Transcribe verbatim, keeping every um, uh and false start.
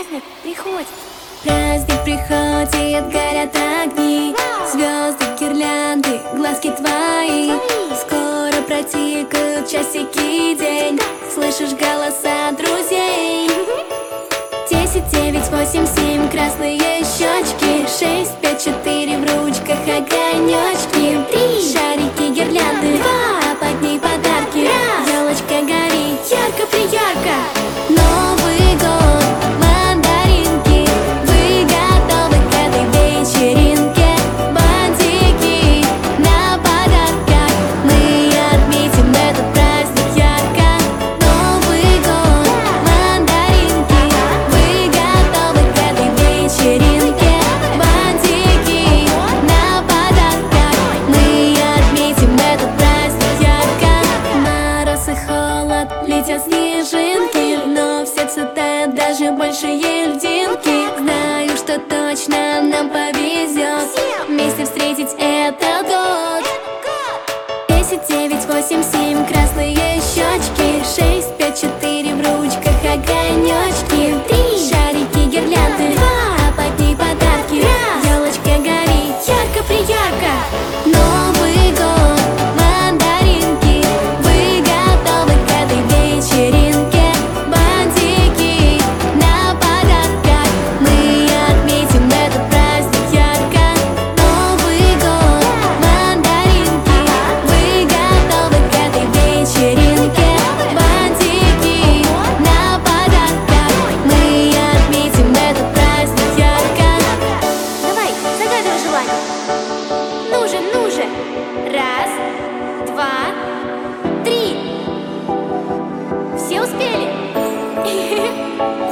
Праздник приходит. Праздник приходит, горят огни, звезды, гирлянды, глазки твои. Скоро протикают часики день, слышишь голоса друзей. Десять, девять, восемь, семь, красные щечки. Шесть, пять, четыре, в ручках огонечки. Три, шарики, гирлянды. Два, а под ней подарки. Раз, елочка горит ярко-приярко. Новый год, мандаринки. Вы готовы к этой вечеринке? Бантики на подарках. Мы отметим этот праздник ярко. Новый год, мандаринки. Вы готовы к этой вечеринке? Бантики на подарках. Мы отметим этот праздник ярко. Мороз и холод, летят снежинки, но все цвета, даже большие льдинки. Знаю, что точно нам повезет вместе встретить этот год. Десять, девять, восемь, семь, красные щечки. Шесть, пять, четыре, в ручках огонечки. Три, шарики, гирлянды. Два, а под ней подарки. Раз, елочка горит ярко-приярко. Новый год, мандаринки. Вы готовы к этой вечеринке? Бантики на подарках. Мы отметим этот праздник ярко. Новый год, мандаринки. Вы готовы к этой вечеринке? Бантики на подарках. Мы отметим этот праздник ярко. Давай, загадывай желание. Ну же, ну же. Раз, два, три. Все успели?